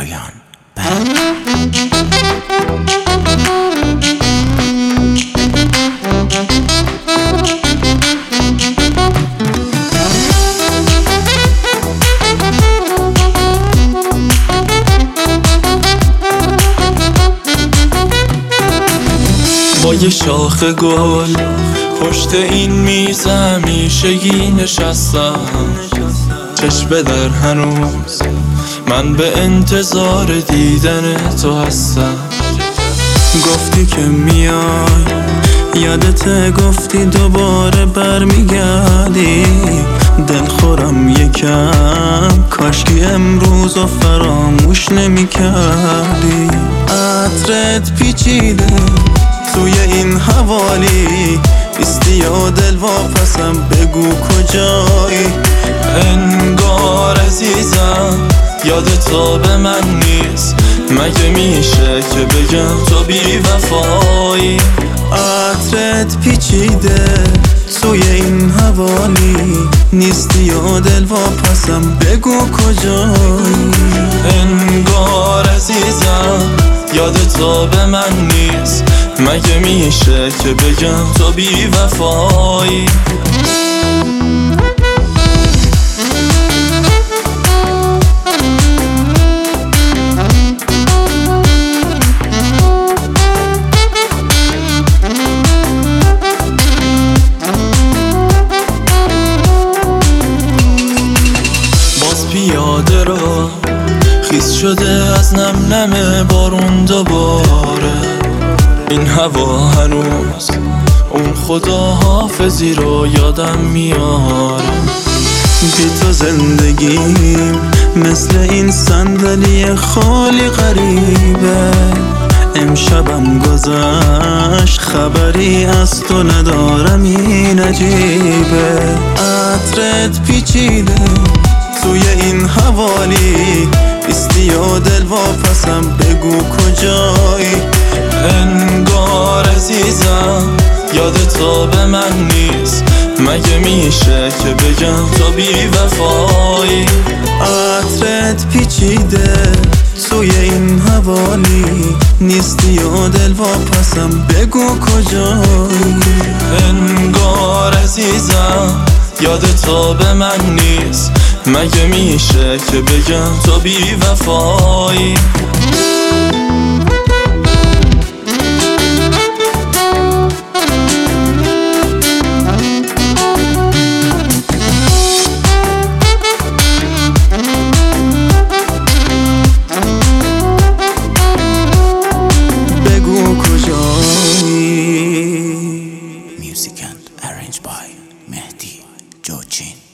برایان بند. با یه شاخ گل پشت این میز همیشگی نشستم، چشم در هنوز من به انتظار دیدن تو هستم. گفتی که میای، یادت گفتی دوباره برمیگردی. دلخورم یکم، کاشکی امروز و فراموش نمیکردی. عطرت پیچیده توی این حوالی، نیستی و دل واپسم، بگو کجایی. انگار عزیزم یاد تو به من نیست، مگه میشه که بگم تو بی وفایی. عطرت پیچیده توی این حوالی، نیستی و دل واپسم، بگو کجایی. انگار عزیزم یاد تو به من نیست، مگه میشه که بگم تو بی وفایی. باز پیاده را خیس شده از نم نم بارون دوباره. این هوا هنوز اون خداحافظی رو یادم میاره. بی تو زندگیم مثل این صندلی خالی غریبه. امشبم گذشت خبری از تو ندارم، این عجیبه. عطرت پیچیده توی این حوالی، نیستی و دل واپسم، بگو کجایی. انگار عزیزم یاد تو به من نیست، مگه میشه که بگم تو بی وفایی. عطرت پیچیده توی این حوالی، نیستی و دل واپسم، بگو کجایی. انگار عزیزم یاد تو به من نیست، مگه میشه که بگم تو بی وفایی. Music and arranged by Mehdi Jocin.